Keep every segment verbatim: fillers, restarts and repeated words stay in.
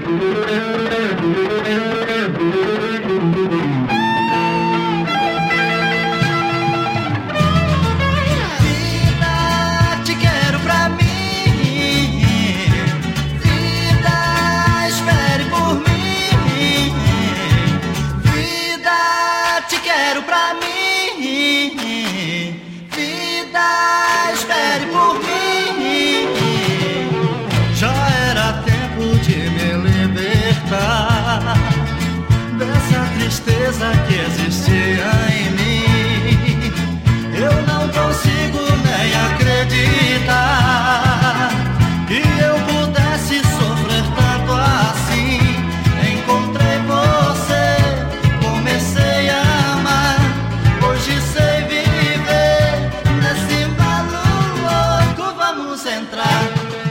Dessa tristeza que existia em mim, eu não consigo nem acreditar que eu pudesse sofrer tanto assim. Encontrei você, comecei a amar, hoje sei viver nesse embalo louco. Vamos entrar.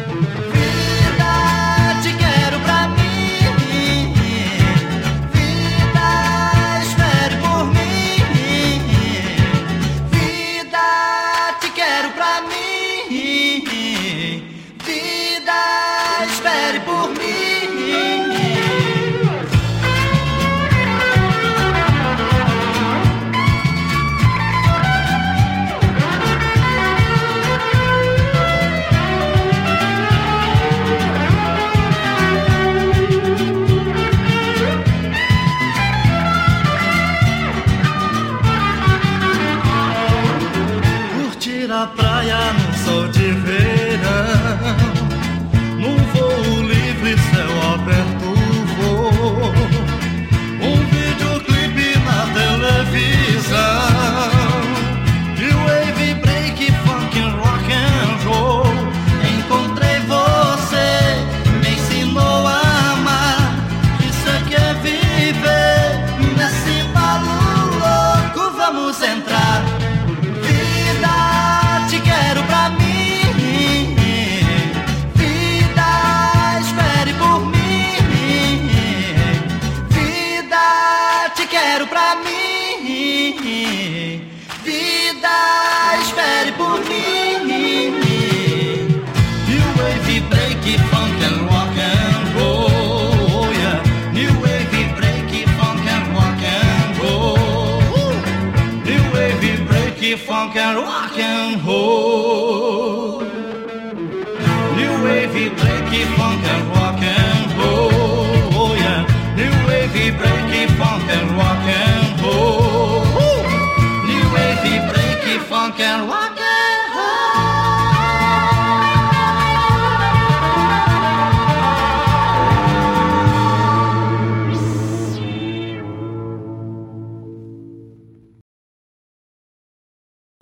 Na praia, num sol de verão, num voo livre, céu aberto, voo. Um videoclipe na televisão, de wave, break, funk, rock and roll. Encontrei você, me ensinou a amar, isso é que é viver nesse embalo louco. Vamos entrar. Quero pra mim, vida, espere por mim. New wave, break, funk and rock and roll, yeah. New wave, break, funk and rock and roll. New wave, break, funk and rock and roll.